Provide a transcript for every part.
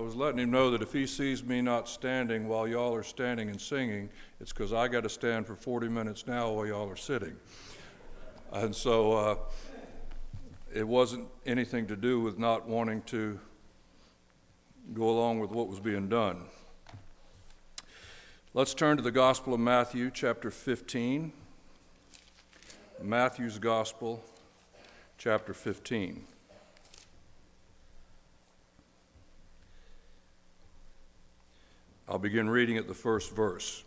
was letting him know that if he sees me not standing while y'all are standing and singing, it's because I got to stand for 40 minutes now while y'all are sitting. And so it wasn't anything to do with not wanting to go along with what was being done. Let's turn to the Gospel of Matthew, chapter 15. Matthew's Gospel, chapter 15. I'll begin reading at the first verse.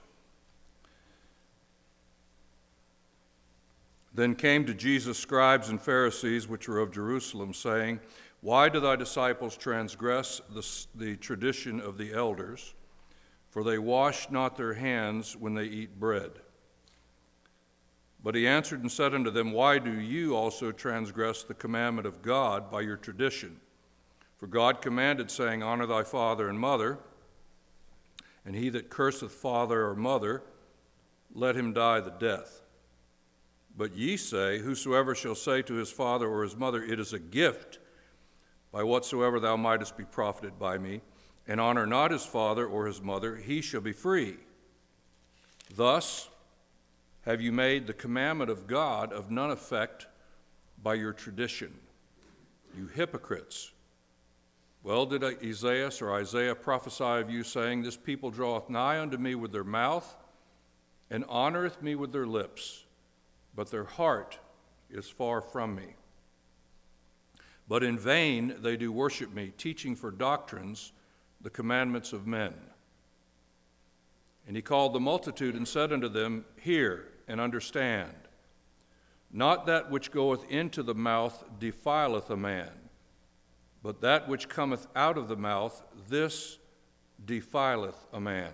Then came to Jesus scribes and Pharisees, which were of Jerusalem, saying, Why do thy disciples transgress the tradition of the elders? For they wash not their hands when they eat bread. But he answered and said unto them, Why do you also transgress the commandment of God by your tradition? For God commanded, saying, Honor thy father and mother, and he that curseth father or mother, let him die the death. But ye say, Whosoever shall say to his father or his mother, It is a gift, by whatsoever thou mightest be profited by me, and honor not his father or his mother, he shall be free. Thus have you made the commandment of God of none effect by your tradition, you hypocrites. Well did Isaiah prophesy of you, saying, This people draweth nigh unto me with their mouth, and honoreth me with their lips, but their heart is far from me. But in vain they do worship me, teaching for doctrines the commandments of men. And he called the multitude and said unto them, Hear and understand. Not that which goeth into the mouth defileth a man, but that which cometh out of the mouth, this defileth a man.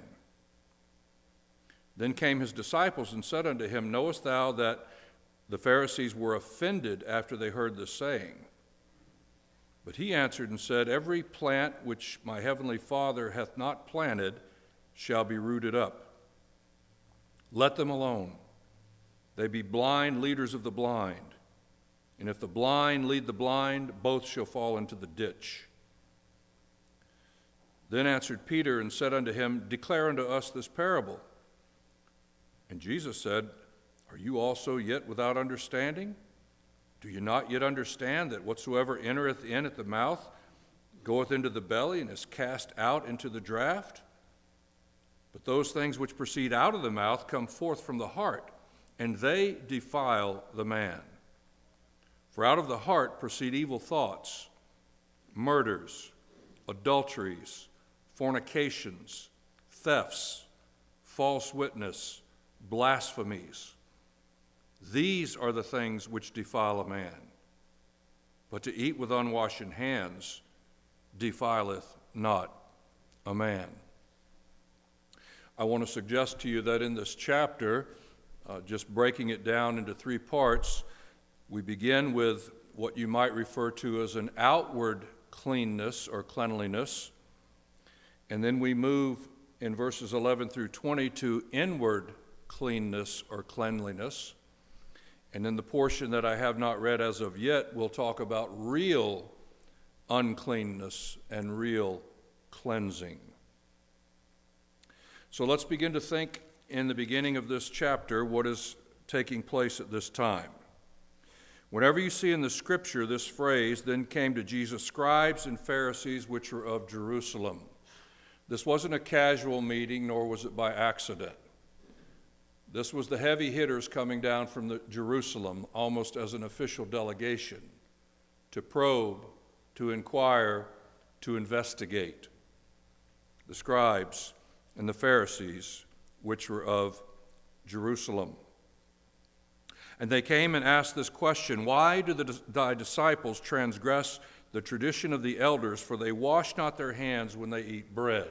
Then came his disciples and said unto him, Knowest thou that the Pharisees were offended after they heard this saying? But he answered and said, Every plant which my heavenly Father hath not planted shall be rooted up. Let them alone. They be blind leaders of the blind. And if the blind lead the blind, both shall fall into the ditch. Then answered Peter and said unto him, Declare unto us this parable. And Jesus said, Are you also yet without understanding? Do you not yet understand that whatsoever entereth in at the mouth goeth into the belly and is cast out into the draught? But those things which proceed out of the mouth come forth from the heart, and they defile the man. For out of the heart proceed evil thoughts, murders, adulteries, fornications, thefts, false witness, blasphemies. These are the things which defile a man. But to eat with unwashen hands defileth not a man. I want to suggest to you that in this chapter, just breaking it down into three parts, we begin with what you might refer to as an outward cleanness or cleanliness, and then we move in verses 11 through 20 to inward cleanness or cleanliness. And in the portion that I have not read as of yet, we'll talk about real uncleanness and real cleansing. So let's begin to think in the beginning of this chapter what is taking place at this time. Whenever you see in the scripture this phrase, then came to Jesus scribes and Pharisees which were of Jerusalem. This wasn't a casual meeting, nor was it by accident. This was the heavy hitters coming down from Jerusalem, almost as an official delegation, to probe, to inquire, to investigate. The scribes and the Pharisees which were of Jerusalem. And they came and asked this question, Why do thy disciples transgress the tradition of the elders, for they wash not their hands when they eat bread?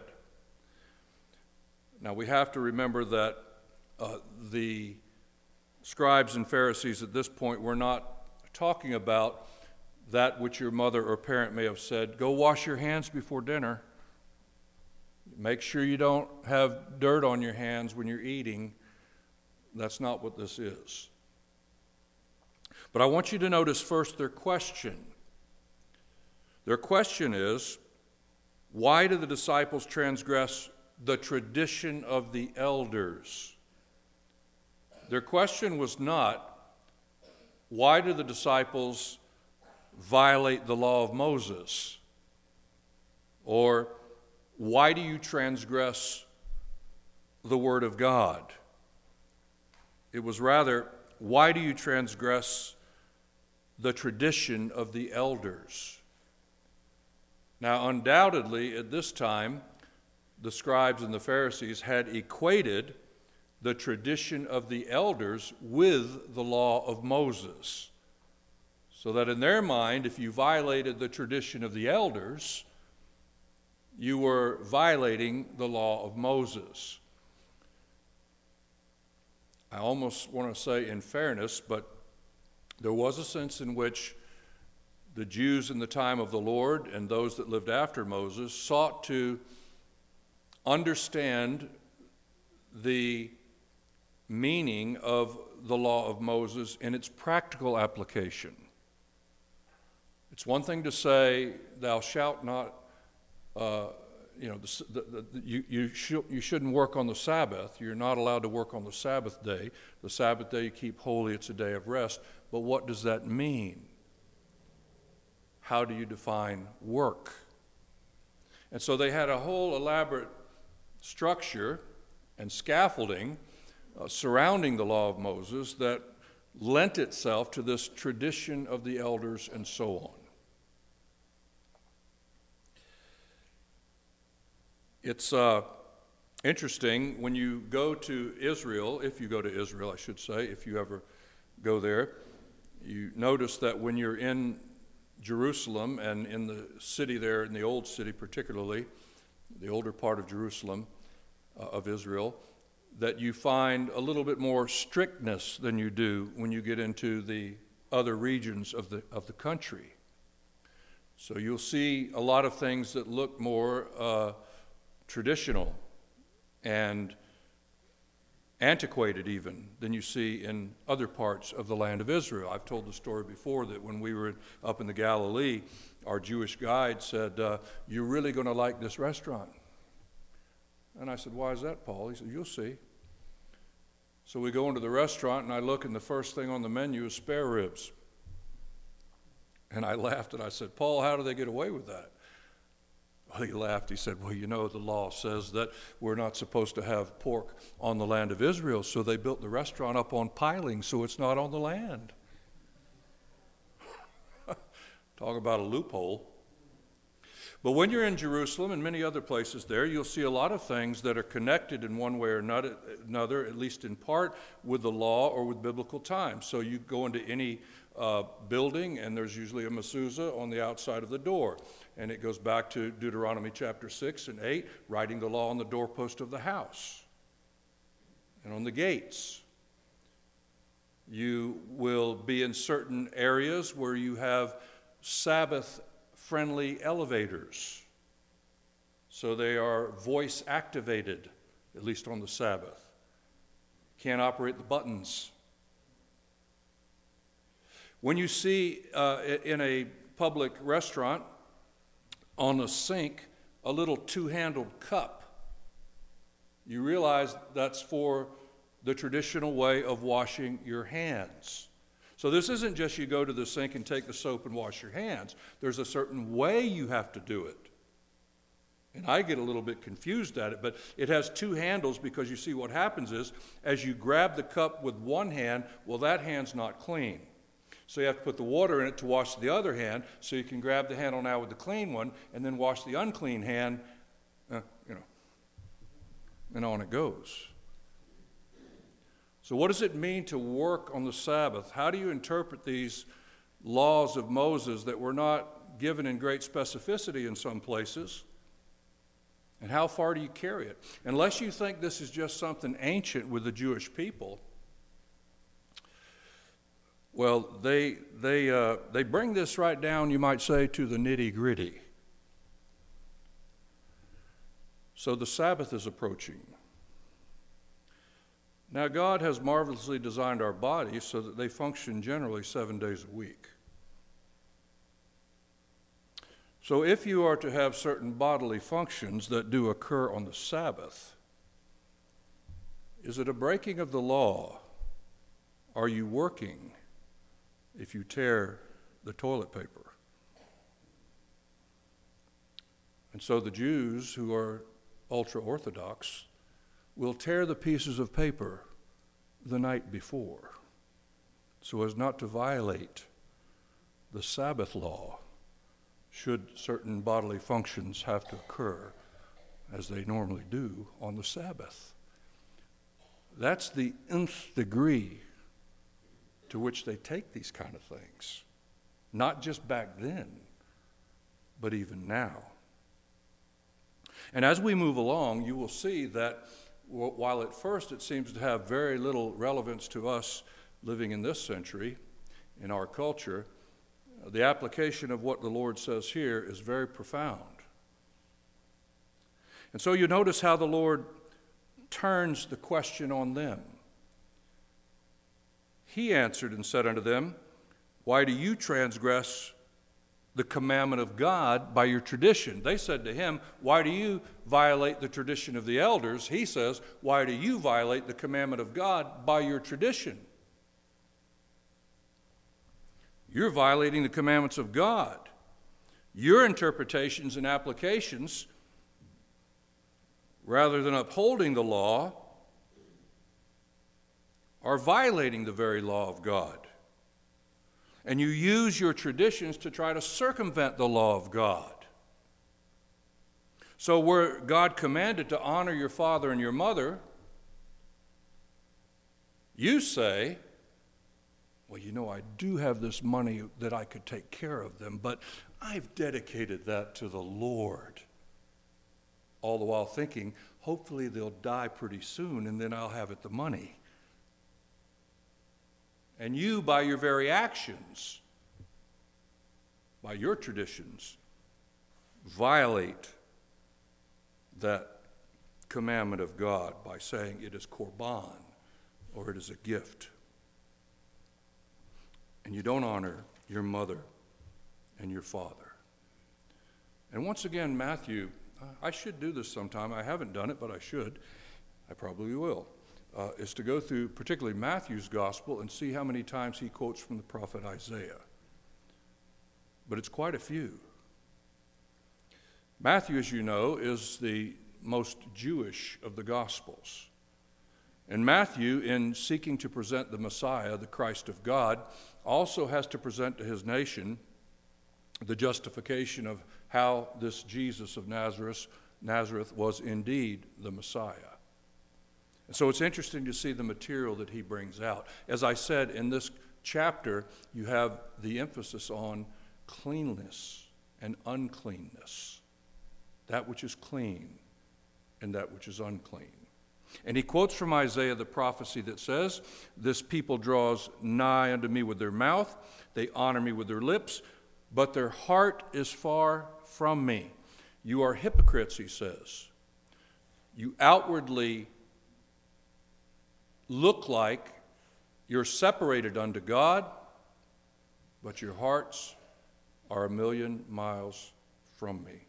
Now we have to remember that the scribes and Pharisees at this point were not talking about that which your mother or parent may have said, Go wash your hands before dinner. Make sure you don't have dirt on your hands when you're eating. That's not what this is. But I want you to notice first their question. Their question is, Why do the disciples transgress the tradition of the elders? Their question was not, why do the disciples violate the law of Moses? Or, why do you transgress the word of God? It was rather, why do you transgress the tradition of the elders? Now, undoubtedly, at this time, the scribes and the Pharisees had equated the tradition of the elders with the law of Moses. So that in their mind, if you violated the tradition of the elders, you were violating the law of Moses. I almost want to say in fairness, but there was a sense in which the Jews in the time of the Lord and those that lived after Moses sought to understand the meaning of the law of Moses in its practical application. It's one thing to say, thou shalt not, you shouldn't work on the Sabbath. You're not allowed to work on the Sabbath day. The Sabbath day you keep holy, it's a day of rest. But what does that mean? How do you define work? And so they had a whole elaborate structure and scaffolding surrounding the law of Moses that lent itself to this tradition of the elders and so on. It's interesting when you go to Israel, if you go to Israel, I should say, if you ever go there, you notice that when you're in Jerusalem and in the city there, in the old city particularly, the older part of Jerusalem, of Israel, that you find a little bit more strictness than you do when you get into the other regions of the country. So you'll see a lot of things that look more traditional and antiquated even than you see in other parts of the land of Israel. I've told the story before that when we were up in the Galilee, our Jewish guide said, you're really going to like this restaurant. And I said, why is that, Paul? He said, you'll see. So we go into the restaurant and I look and the first thing on the menu is spare ribs. And I laughed and I said, Paul, how do they get away with that? Well, he laughed. He said, well, you know, the law says that we're not supposed to have pork on the land of Israel, so they built the restaurant up on pilings so it's not on the land. Talk about a loophole. But when you're in Jerusalem and many other places there, you'll see a lot of things that are connected in one way or another, at least in part, with the law or with biblical times. So you go into any building, and there's usually a mezuzah on the outside of the door. And it goes back to Deuteronomy chapter 6 and 8, writing the law on the doorpost of the house and on the gates. You will be in certain areas where you have Sabbath-friendly elevators. So they are voice-activated, at least on the Sabbath. Can't operate the buttons. When you see in a public restaurant on a sink a little two-handled cup, you realize that's for the traditional way of washing your hands. So this isn't just you go to the sink and take the soap and wash your hands. There's a certain way you have to do it. And I get a little bit confused at it, but it has two handles because you see what happens is as you grab the cup with one hand, well, that hand's not clean. So you have to put the water in it to wash the other hand so you can grab the handle now with the clean one and then wash the unclean hand, and on it goes. So what does it mean to work on the Sabbath? How do you interpret these laws of Moses that were not given in great specificity in some places? And how far do you carry it? Unless you think this is just something ancient with the Jewish people, well, they bring this right down, you might say, to the nitty-gritty. So the Sabbath is approaching. Now, God has marvelously designed our bodies so that they function generally 7 days a week. So if you are to have certain bodily functions that do occur on the Sabbath, is it a breaking of the law? Are you working if you tear the toilet paper? And so the Jews, who are ultra-Orthodox, will tear the pieces of paper the night before so as not to violate the Sabbath law should certain bodily functions have to occur as they normally do on the Sabbath. That's the nth degree to which they take these kind of things, not just back then, but even now. And as we move along, you will see that while at first it seems to have very little relevance to us living in this century, in our culture, the application of what the Lord says here is very profound. And so you notice how the Lord turns the question on them. He answered and said unto them, why do you transgress the commandment of God by your tradition? They said to him, why do you violate the tradition of the elders? He says, why do you violate the commandment of God by your tradition? You're violating the commandments of God. Your interpretations and applications, rather than upholding the law, are violating the very law of God. And you use your traditions to try to circumvent the law of God. So where God commanded to honor your father and your mother, you say, well, you know, I do have this money that I could take care of them, but I've dedicated that to the Lord. All the while thinking, hopefully they'll die pretty soon and then I'll have the money. And you, by your very actions, by your traditions, violate that commandment of God by saying it is korban or it is a gift. And you don't honor your mother and your father. And once again, Matthew, I should do this sometime. I haven't done it, but I should. I probably will. Is to go through particularly Matthew's gospel and see how many times he quotes from the prophet Isaiah. But it's quite a few. Matthew, as you know, is the most Jewish of the gospels. And Matthew, in seeking to present the Messiah, the Christ of God, also has to present to his nation the justification of how this Jesus of Nazareth was indeed the Messiah. And so it's interesting to see the material that he brings out. As I said, in this chapter, you have the emphasis on cleanness and uncleanness, that which is clean and that which is unclean. And he quotes from Isaiah the prophecy that says, this people draws nigh unto me with their mouth, they honor me with their lips, but their heart is far from me. You are hypocrites, he says. You outwardly look like you're separated unto God, but your hearts are 1,000,000 miles from me.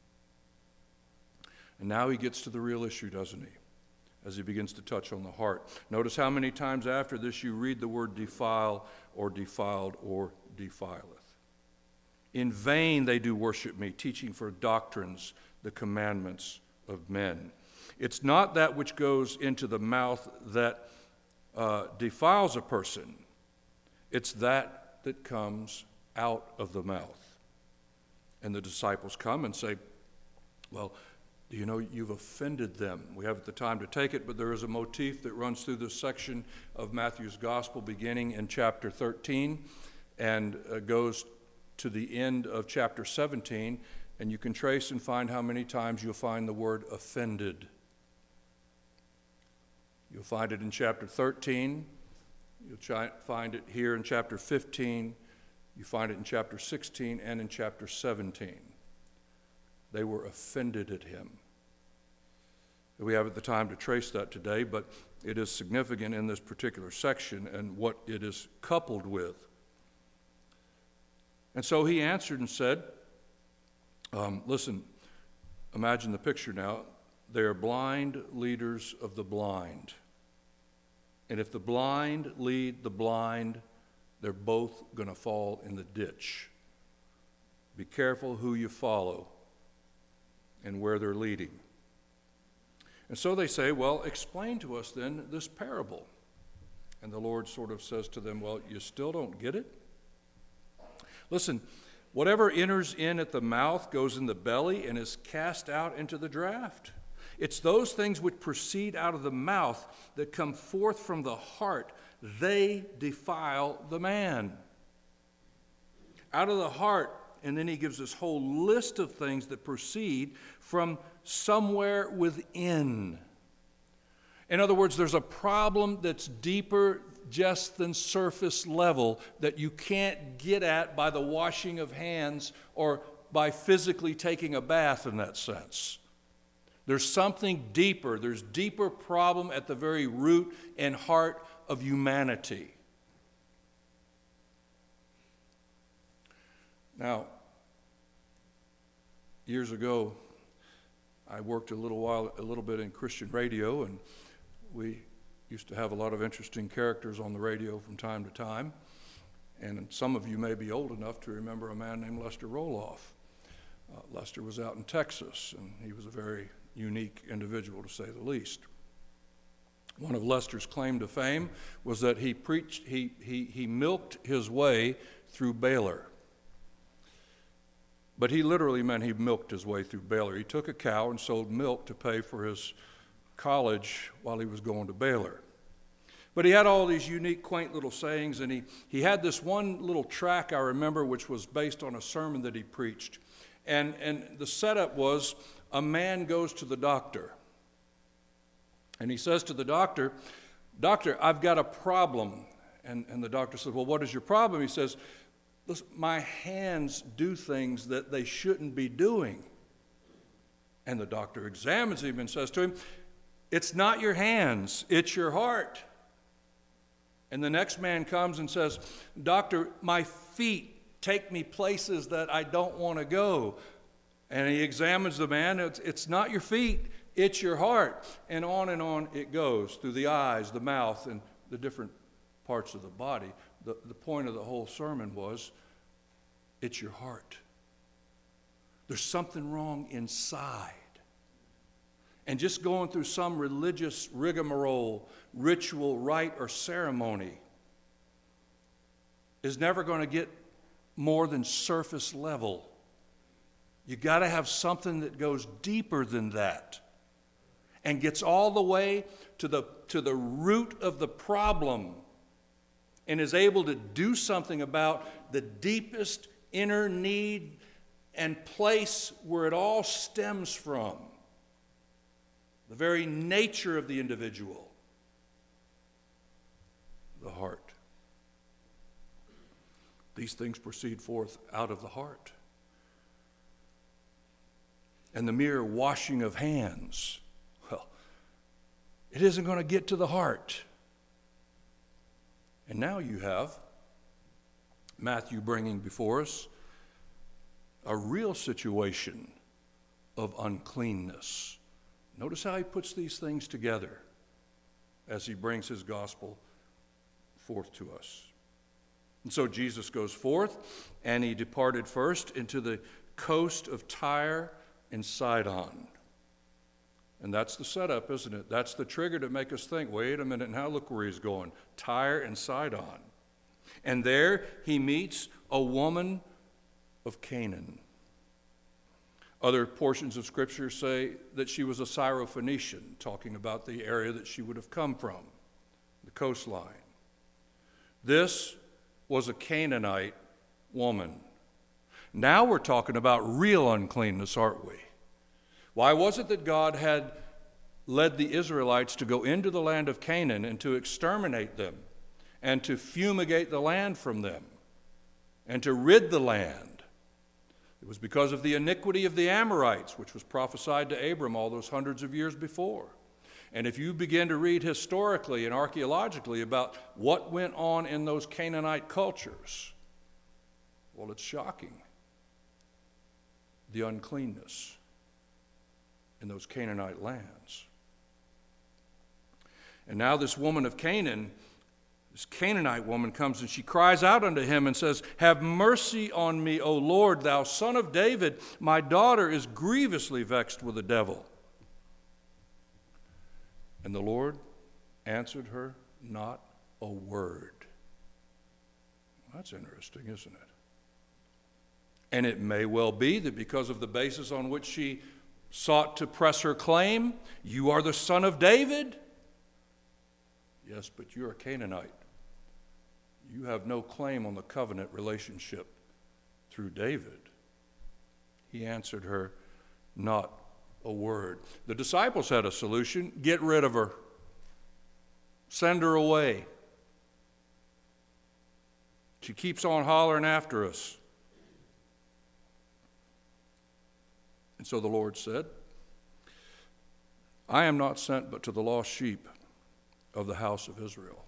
And now he gets to the real issue, doesn't he? As he begins to touch on the heart. Notice how many times after this you read the word defile or defiled or defileth. In vain they do worship me, teaching for doctrines the commandments of men. It's not that which goes into the mouth that defiles a person. It's that that comes out of the mouth. And the disciples come and say, well, do you know you've offended them? We haven't the time to take it, but there is a motif that runs through this section of Matthew's gospel beginning in chapter 13 and goes to the end of chapter 17, and you can trace and find how many times you'll find the word offended. You'll find it in chapter 13. You'll find it here in chapter 15. You find it in chapter 16 and in chapter 17. They were offended at him. We haven't the time to trace that today, but it is significant in this particular section and what it is coupled with. And so he answered and said, Listen, imagine the picture now. They are blind leaders of the blind. And if the blind lead the blind, they're both going to fall in the ditch. Be careful who you follow and where they're leading. And so they say, well, explain to us then this parable. And the Lord sort of says to them, well, you still don't get it? Listen, whatever enters in at the mouth goes in the belly and is cast out into the draught. It's those things which proceed out of the mouth that come forth from the heart. They defile the man. Out of the heart, and then he gives this whole list of things that proceed from somewhere within. In other words, there's a problem that's deeper just than surface level that you can't get at by the washing of hands or by physically taking a bath in that sense. There's something deeper. There's deeper problem at the very root and heart of humanity. Now, years ago, I worked a little bit in Christian radio, and we used to have a lot of interesting characters on the radio from time to time. And some of you may be old enough to remember a man named Lester Roloff. Lester was out in Texas, and he was a very unique individual, to say the least. One of Lester's claim to fame was that he milked his way through Baylor. But he literally meant he milked his way through Baylor. He took a cow and sold milk to pay for his college while he was going to Baylor. But he had all these unique, quaint little sayings, and he had this one little track I remember, which was based on a sermon that he preached. And the setup was, a man goes to the doctor. And he says to the doctor, "Doctor, I've got a problem." And the doctor says, "Well, what is your problem?" He says, "Listen, my hands do things that they shouldn't be doing." And the doctor examines him and says to him, "It's not your hands, it's your heart." And the next man comes and says, "Doctor, my feet take me places that I don't want to go." And he examines the man. It's not your feet, it's your heart. And on it goes through the eyes, the mouth, and the different parts of the body. The point of the whole sermon was, it's your heart. There's something wrong inside. And just going through some religious rigmarole, ritual, rite, or ceremony is never going to get more than surface level. You got to have something that goes deeper than that and gets all the way to the root of the problem and is able to do something about the deepest inner need and place where it all stems from. The very nature of the individual, the heart. These things proceed forth out of the heart. And the mere washing of hands, well, it isn't going to get to the heart. And now you have Matthew bringing before us a real situation of uncleanness. Notice how he puts these things together as he brings his gospel forth to us. And so Jesus goes forth, and he departed first into the coast of Tyre and Sidon. And that's the setup, isn't it? That's the trigger to make us think, wait a minute, now look where he's going. Tyre and Sidon. And there he meets a woman of Canaan. Other portions of Scripture say that she was a Syrophoenician, talking about the area that she would have come from, the coastline. This was a Canaanite woman. Now we're talking about real uncleanness, aren't we? Why was it that God had led the Israelites to go into the land of Canaan and to exterminate them and to fumigate the land from them and to rid the land? It was because of the iniquity of the Amorites, which was prophesied to Abram all those hundreds of years before. And if you begin to read historically and archaeologically about what went on in those Canaanite cultures, well, it's shocking. the uncleanness in those Canaanite lands. And now this woman of Canaan, this Canaanite woman, comes and she cries out unto him and says, "Have mercy on me, O Lord, thou son of David. My daughter is grievously vexed with the devil." And the Lord answered her not a word. That's interesting, isn't it? And it may well be that because of the basis on which she sought to press her claim, "You are the son of David." Yes, but you're a Canaanite. You have no claim on the covenant relationship through David. He answered her not a word. The disciples had a solution. Get rid of her. Send her away. She keeps on hollering after us. And so the Lord said, "I am not sent but to the lost sheep of the house of Israel."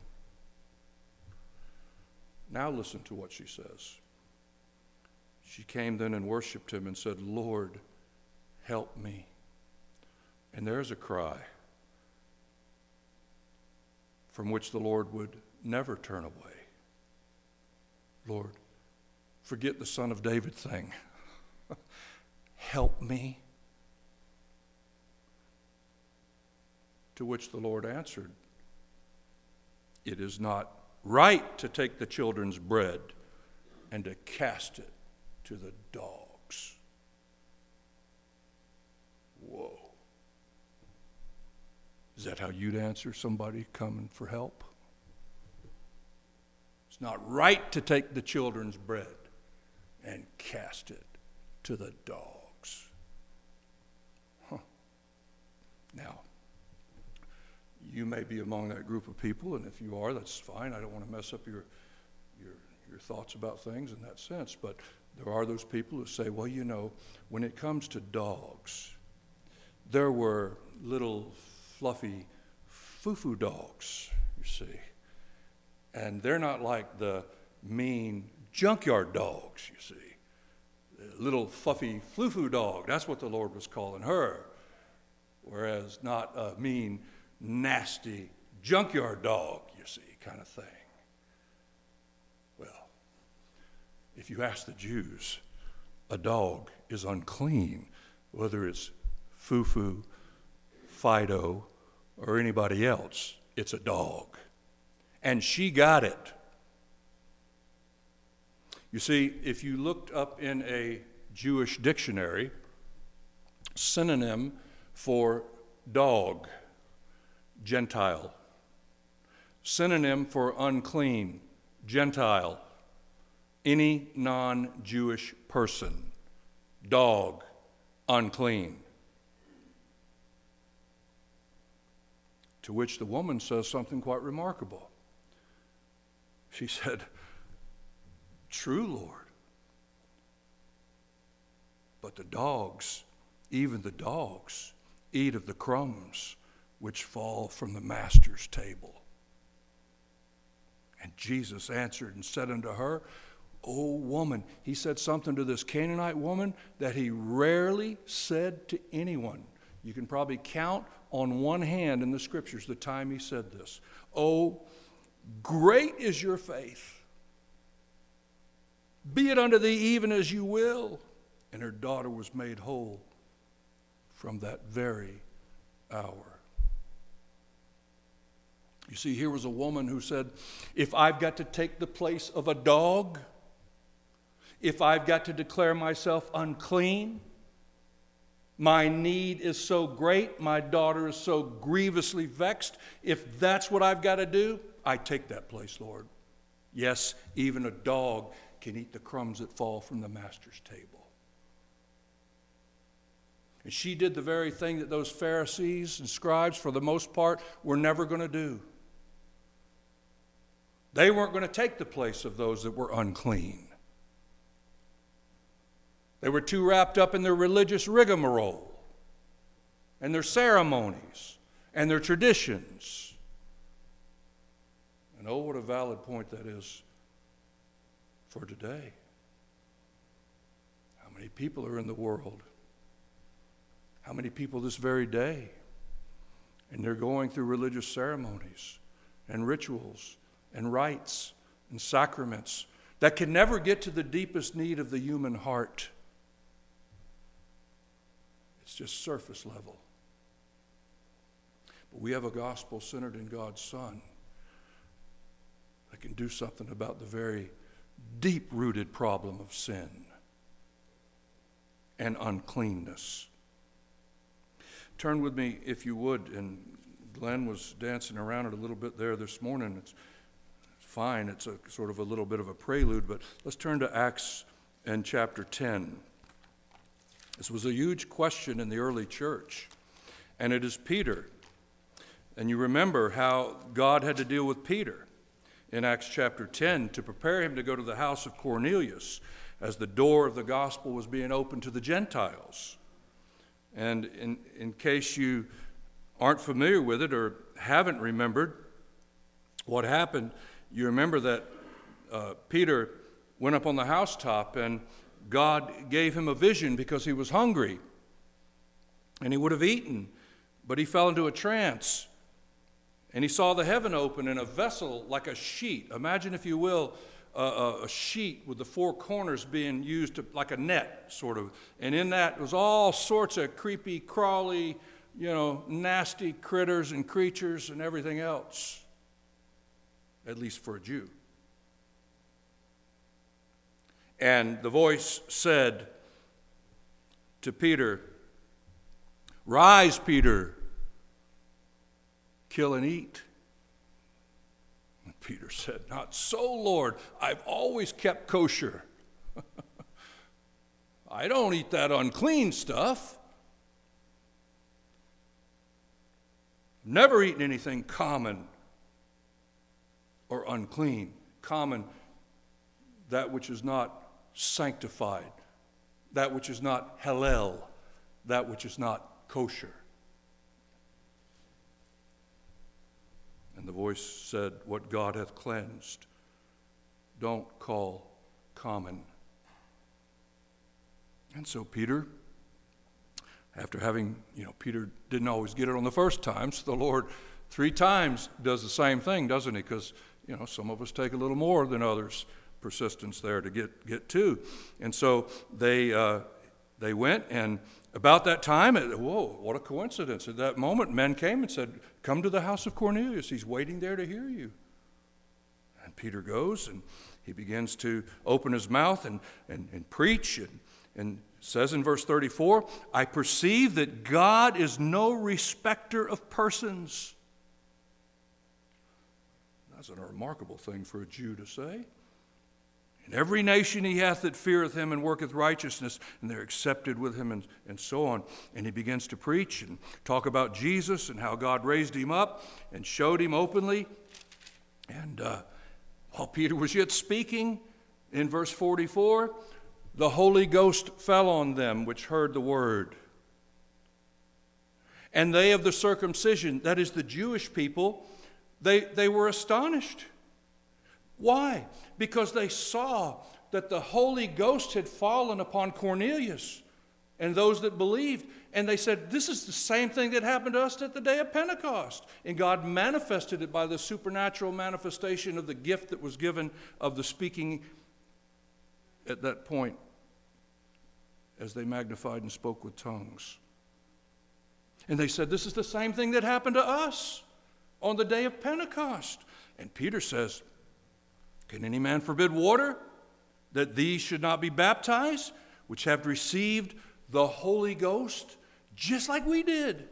Now listen to what she says. She came then and worshiped him and said, "Lord, help me." And there's a cry from which the Lord would never turn away. Lord, forget the Son of David thing. Help me. To which the Lord answered, "It is not right to take the children's bread and to cast it to the dogs." Whoa. Is that how you'd answer somebody coming for help? It's not right to take the children's bread and cast it to the dogs. Now, you may be among that group of people, and if you are, that's fine. I don't want to mess up your thoughts about things in that sense. But there are those people who say, well, you know, when it comes to dogs, there were little fluffy foo-foo dogs, you see. And they're not like the mean junkyard dogs, you see. The little fluffy foo-foo dog, that's what the Lord was calling her. Whereas not a mean, nasty junkyard dog, you see, kind of thing. Well, if you ask the Jews, a dog is unclean, whether it's Foo-Foo, Fido, or anybody else. It's a dog. And she got it. You see, if you looked up in a Jewish dictionary, synonym for dog, Gentile. Synonym for unclean, Gentile. Any non-Jewish person. Dog, unclean. To which the woman says something quite remarkable. She said, "True, Lord. But the dogs, even the dogs, eat of the crumbs which fall from the master's table." And Jesus answered and said unto her, "O woman," he said something to this Canaanite woman that he rarely said to anyone. You can probably count on one hand in the scriptures the time he said this. "Oh, great is your faith. Be it unto thee even as you will." And her daughter was made whole from that very hour. You see, here was a woman who said, if I've got to take the place of a dog, if I've got to declare myself unclean, my need is so great, my daughter is so grievously vexed, if that's what I've got to do, I take that place, Lord. Yes, even a dog can eat the crumbs that fall from the master's table. And she did the very thing that those Pharisees and scribes, for the most part, were never going to do. They weren't going to take the place of those that were unclean. They were too wrapped up in their religious rigmarole and their ceremonies and their traditions. And oh, what a valid point that is for today. How many people are in the world? How many people this very day? And they're going through religious ceremonies and rituals and rites and sacraments that can never get to the deepest need of the human heart. It's just surface level. But we have a gospel centered in God's Son that can do something about the very deep-rooted problem of sin and uncleanness. Turn with me, if you would, and Glenn was dancing around it a little bit there this morning. It's fine. It's a sort of a little bit of a prelude, but let's turn to Acts and chapter 10. This was a huge question in the early church, and it is Peter. And you remember how God had to deal with Peter in Acts chapter 10 to prepare him to go to the house of Cornelius as the door of the gospel was being opened to the Gentiles. And in case you aren't familiar with it or haven't remembered what happened, you remember that Peter went up on the housetop and God gave him a vision because he was hungry. And he would have eaten, but he fell into a trance. And he saw the heaven open and a vessel like a sheet. Imagine, if you will, a sheet with the four corners being used like a net, sort of. And in that was all sorts of creepy, crawly, nasty critters and creatures and everything else, at least for a Jew. And the voice said to Peter, "Rise, Peter, kill and eat." And Peter said, "Not so, Lord. I've always kept kosher. I don't eat that unclean stuff. Never eaten anything common or unclean. Common, that which is not sanctified, that which is not halal, that which is not kosher." And the voice said, "What God hath cleansed, don't call common." And so Peter, after having, Peter didn't always get it on the first time, so the Lord 3 times does the same thing, doesn't he? Because, some of us take a little more than others' persistence there to get to. And so they went, and about that time, whoa, what a coincidence. At that moment, men came and said, "Come to the house of Cornelius. He's waiting there to hear you." And Peter goes, and he begins to open his mouth and preach, and says in verse 34, "I perceive that God is no respecter of persons." That's a remarkable thing for a Jew to say. "In every nation he hath that feareth him and worketh righteousness, and they're accepted with him," and so on. And he begins to preach and talk about Jesus and how God raised him up and showed him openly. And while Peter was yet speaking, in verse 44, the Holy Ghost fell on them which heard the word. And they of the circumcision, that is the Jewish people, they were astonished. Why? Because they saw that the Holy Ghost had fallen upon Cornelius and those that believed. And they said, "This is the same thing that happened to us at the day of Pentecost." And God manifested it by the supernatural manifestation of the gift that was given of the speaking at that point as they magnified and spoke with tongues. And they said, "This is the same thing that happened to us on the day of Pentecost." And Peter says, "Can any man forbid water, that these should not be baptized, which have received the Holy Ghost, just like we did?"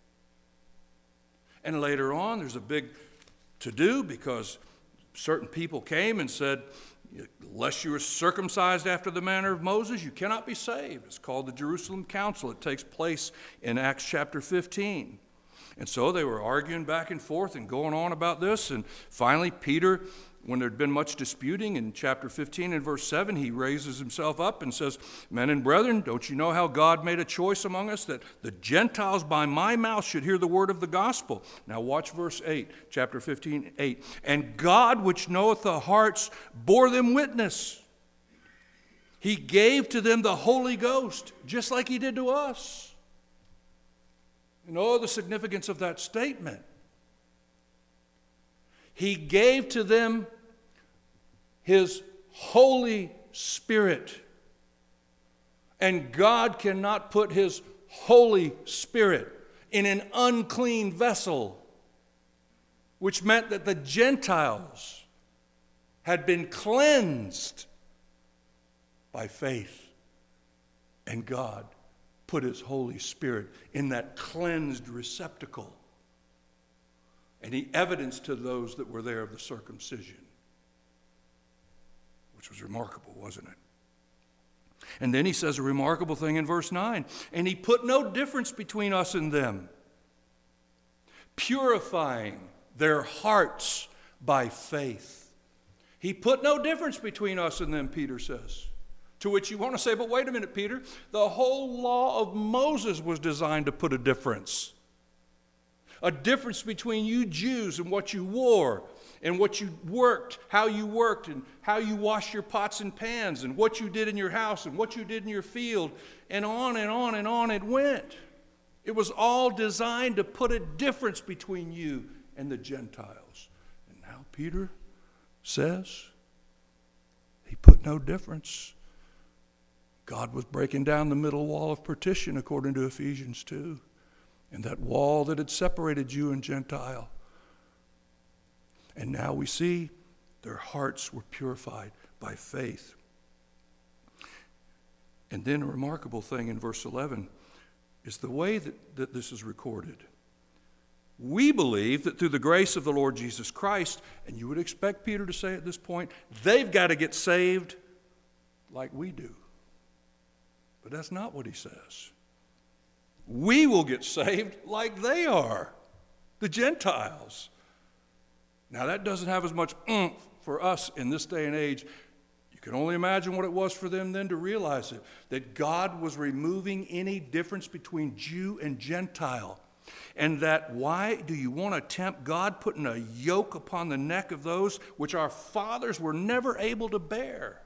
And later on, there's a big to-do because certain people came and said, "Unless you are circumcised after the manner of Moses, you cannot be saved." It's called the Jerusalem Council. It takes place in Acts chapter 15. And so they were arguing back and forth and going on about this. And finally, Peter, when there'd been much disputing, in chapter 15 and verse 7, he raises himself up and says, "Men and brethren, don't you know how God made a choice among us that the Gentiles by my mouth should hear the word of the gospel?" Now watch verse 8, chapter 15, 8. "And God, which knoweth the hearts, bore them witness. He gave to them the Holy Ghost, just like he did to us. You know the significance of that statement. He gave to them his Holy Spirit. And God cannot put his Holy Spirit in an unclean vessel, which meant that the Gentiles had been cleansed by faith. And God put his Holy Spirit in that cleansed receptacle. And he evidenced to those that were there of the circumcision, which was remarkable, wasn't it? And then he says a remarkable thing in verse 9. And he put no difference between us and them, purifying their hearts by faith. He put no difference between us and them, Peter says. To which you want to say, but wait a minute, Peter. The whole law of Moses was designed to put a difference. A difference between you Jews and what you wore, and what you worked, and how you washed your pots and pans, and what you did in your house, and what you did in your field, and on and on and on it went. It was all designed to put a difference between you and the Gentiles. And now Peter says he put no difference. God was breaking down the middle wall of partition according to Ephesians 2. And that wall that had separated Jew and Gentile. And now we see their hearts were purified by faith. And then a remarkable thing in verse 11 is the way that this is recorded. We believe that through the grace of the Lord Jesus Christ, and you would expect Peter to say at this point, they've got to get saved like we do. But that's not what he says. We will get saved like they are, the Gentiles. Now that doesn't have as much oomph for us in this day and age. You can only imagine what it was for them then to realize it, that God was removing any difference between Jew and Gentile. And that why do you want to tempt God, putting a yoke upon the neck of those which our fathers were never able to bear?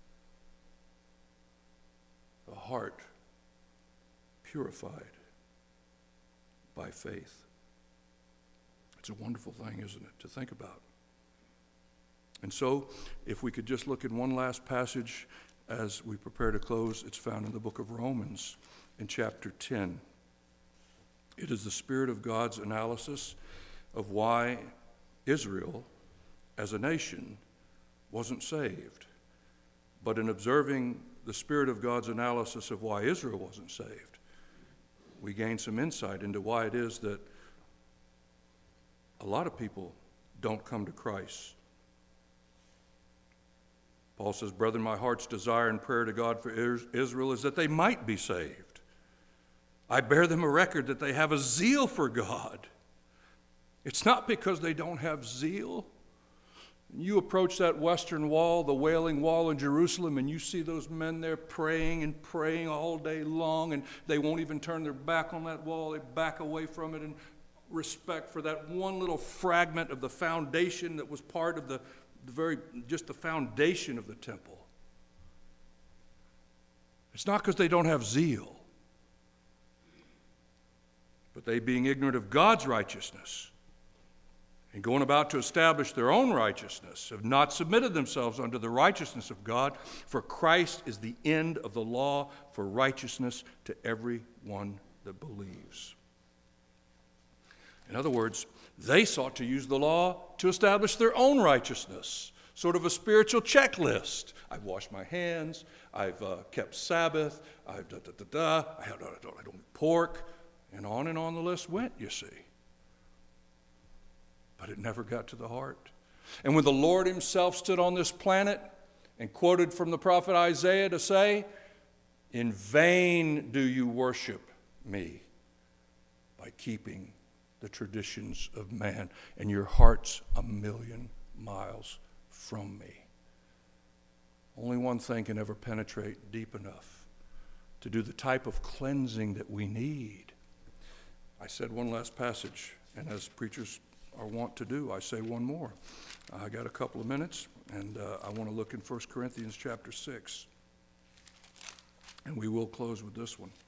The heart purified by faith. It's a wonderful thing, isn't it, to think about. And so, if we could just look at one last passage as we prepare to close, it's found in the book of Romans in chapter 10. It is the Spirit of God's analysis of why Israel, as a nation, wasn't saved. But in observing the Spirit of God's analysis of why Israel wasn't saved, we gain some insight into why it is that a lot of people don't come to Christ. Paul says, brethren, my heart's desire and prayer to God for Israel is that they might be saved. I bear them a record that they have a zeal for God. It's not because they don't have zeal. You approach that western wall, the Wailing Wall in Jerusalem, and you see those men there praying and praying all day long, and they won't even turn their back on that wall. They back away from it in respect for that one little fragment of the foundation that was part of the foundation of the temple. It's not because they don't have zeal, but they, being ignorant of God's righteousness and going about to establish their own righteousness, have not submitted themselves unto the righteousness of God, for Christ is the end of the law for righteousness to every one that believes. In other words, they sought to use the law to establish their own righteousness, sort of a spiritual checklist. I've washed my hands, I've kept Sabbath, I don't eat pork, and on the list went, you see. But it never got to the heart. And when the Lord himself stood on this planet and quoted from the prophet Isaiah to say, in vain do you worship me by keeping the traditions of man, and your heart's 1,000,000 miles from me. Only one thing can ever penetrate deep enough to do the type of cleansing that we need. I said one last passage, and as preachers are wont to do, I say one more. I got a couple of minutes, and I want to look in 1 Corinthians chapter 6. And we will close with this one.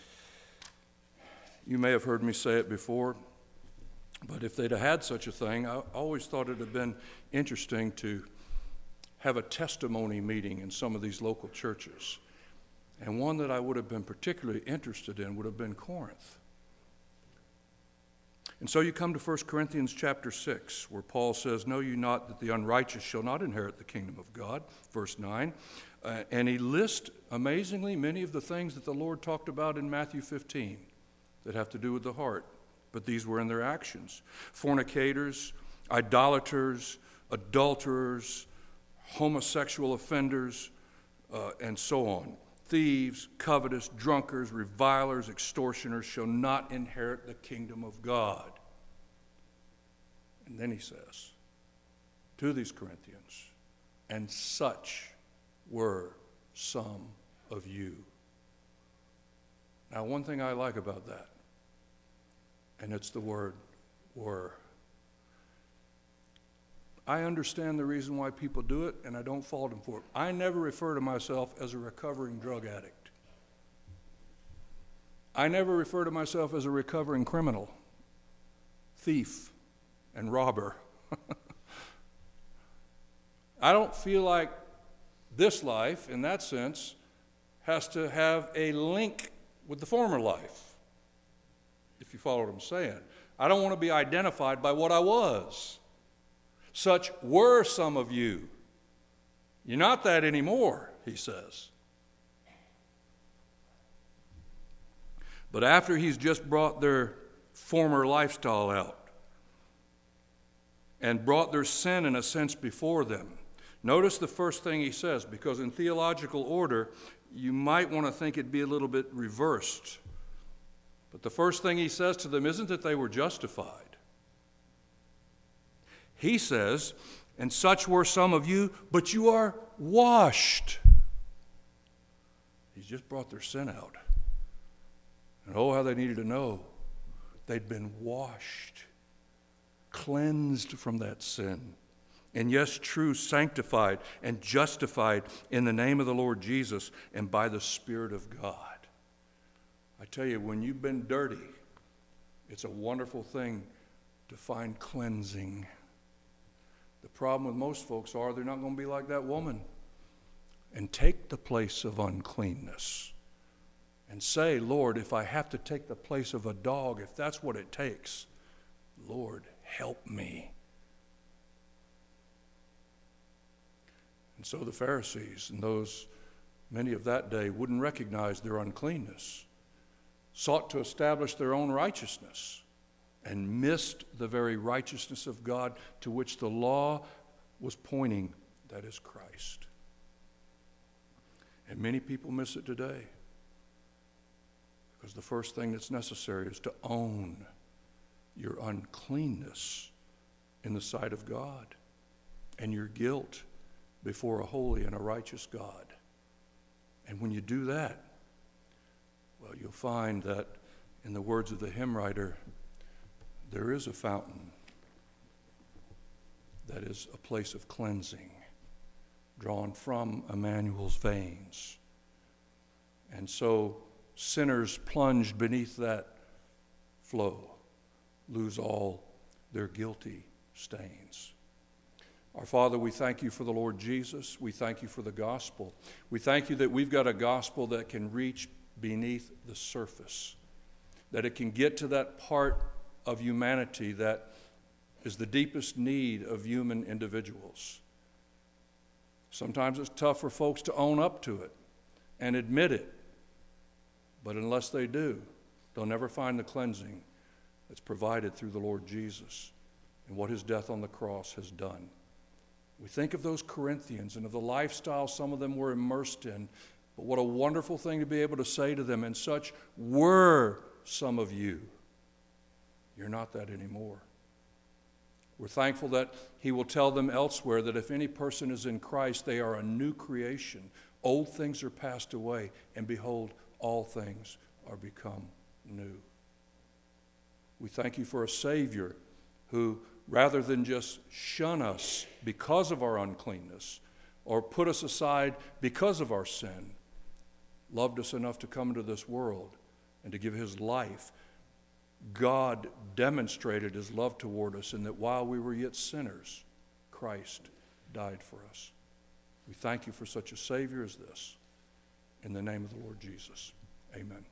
You may have heard me say it before, but if they'd have had such a thing, I always thought it would have been interesting to have a testimony meeting in some of these local churches. And one that I would have been particularly interested in would have been Corinth. And so you come to 1 Corinthians chapter 6, where Paul says, "Know you not that the unrighteous shall not inherit the kingdom of God?" Verse 9. And he lists, amazingly, many of the things that the Lord talked about in Matthew 15 that have to do with the heart. But these were in their actions. Fornicators, idolaters, adulterers, homosexual offenders, and so on. Thieves, covetous, drunkards, revilers, extortioners shall not inherit the kingdom of God. And then he says to these Corinthians, and such were some of you. Now, one thing I like about that, and it's the word were. I understand the reason why people do it, and I don't fault them for it. I never refer to myself as a recovering drug addict. I never refer to myself as a recovering criminal, thief, and robber. I don't feel like this life, in that sense, has to have a link with the former life, if you follow what I'm saying. I don't want to be identified by what I was. Such were some of you. You're not that anymore, he says. But after he's just brought their former lifestyle out and brought their sin, in a sense, before them, notice the first thing he says, because in theological order, you might want to think it'd be a little bit reversed. But the first thing he says to them isn't that they were justified. He says, and such were some of you, but you are washed. He's just brought their sin out. And oh, how they needed to know they'd been washed, cleansed from that sin. And yes, true, sanctified and justified in the name of the Lord Jesus and by the Spirit of God. I tell you, when you've been dirty, it's a wonderful thing to find cleansing. The problem with most folks are they're not going to be like that woman and take the place of uncleanness and say, Lord, if I have to take the place of a dog, if that's what it takes, Lord, help me. And so the Pharisees and those, many of that day, wouldn't recognize their uncleanness, sought to establish their own righteousness, and missed the very righteousness of God to which the law was pointing, that is Christ. And many people miss it today because the first thing that's necessary is to own your uncleanness in the sight of God and your guilt before a holy and a righteous God. And when you do that, well, you'll find that, in the words of the hymn writer, there is a fountain that is a place of cleansing, drawn from Emmanuel's veins. And so sinners plunged beneath that flow lose all their guilty stains. Our Father, we thank you for the Lord Jesus. We thank you for the gospel. We thank you that we've got a gospel that can reach beneath the surface, that it can get to that part of humanity that is the deepest need of human individuals. Sometimes it's tough for folks to own up to it and admit it, but unless they do, they'll never find the cleansing that's provided through the Lord Jesus and what his death on the cross has done. We think of those Corinthians and of the lifestyle some of them were immersed in, but what a wonderful thing to be able to say to them, and such were some of you. You're not that anymore. We're thankful that he will tell them elsewhere that if any person is in Christ, they are a new creation. Old things are passed away, and behold, all things are become new. We thank you for a Savior who, rather than just shun us because of our uncleanness or put us aside because of our sin, loved us enough to come into this world and to give his life, God demonstrated his love toward us in that while we were yet sinners, Christ died for us. We thank you for such a Savior as this. In the name of the Lord Jesus, amen.